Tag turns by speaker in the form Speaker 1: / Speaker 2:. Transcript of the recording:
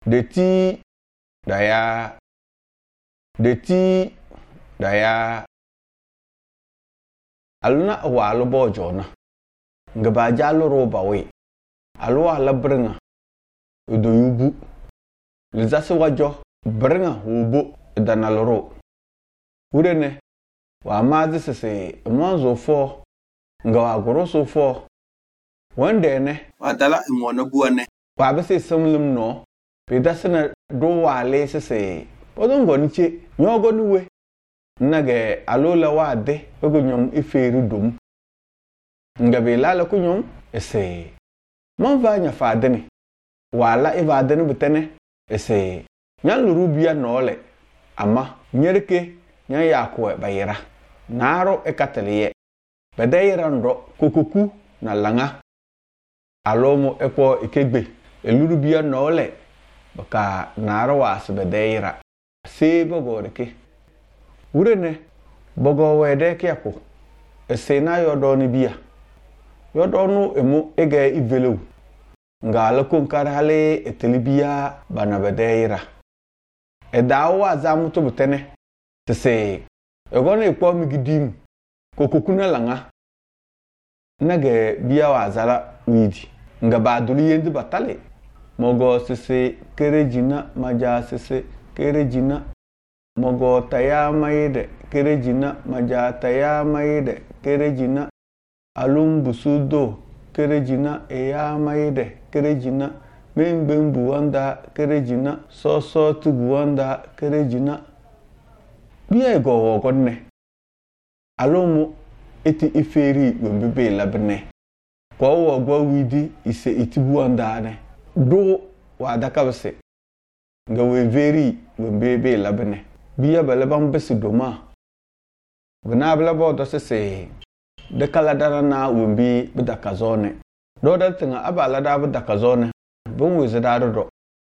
Speaker 1: Deti daya. Deti daya. Aluna wa alubo jona. Ngaba jalo roba we. Alwa labringa. Udo yubu. Lizasi wajo. Bringa hubo. Danaloro. Urene. Wa mazi sese. Mwanzo fo. Ngawa goroso fo. Wandene.
Speaker 2: Wadala imwana buwane.
Speaker 1: Wa bese samlim no. Pedasina do wale sese. Podongo niche. Nyogo niwe. Nage alola wade. Ogo nyom iferi dum. Ngabe lala ku nyom. Ese. Manva nya fadene. Wala evadene butene. Ese. Nyan lurubia nole. Ama. Nyereke. Nyan yakwe bayira. Naro ekateliye. Bedayira ndo. Kukuku na langa. Alomo ekwo ikegbe. Elurubia nole. Baka naro was bedayira. Se bogoreke. Urene. Bogo wede kiako. Ese na yodoni bia. Yodonu emu ege ivelewu. Nga alakon karhale etelibia bana bedayira. Edawo azamuto butene. Tese. Egona ikpo migidim. Kokokuna langa. Nage biya wazala widi. Nga baduli yendi batale. Mogo sese kerejina maja sese kerejina. Mogo taya mayede kerejina maja taya mayede kerejina. Alumbusudo kerejina eya mayede kerejina. Membembu wanda kerejina. Soso tubu wanda kerejina. Biya ego wogonne. Alomo eti iferi wembebe labne. Kwa wogwa widi ise itibu wanda ne. Do wadaka bese. Nga weveri wembebe labne. Biya balabang besi doma. Gna balabo do sese. De kala dara na wembi bidaka zone. Do da tinga abala da bidaka zone. Bon weze da do.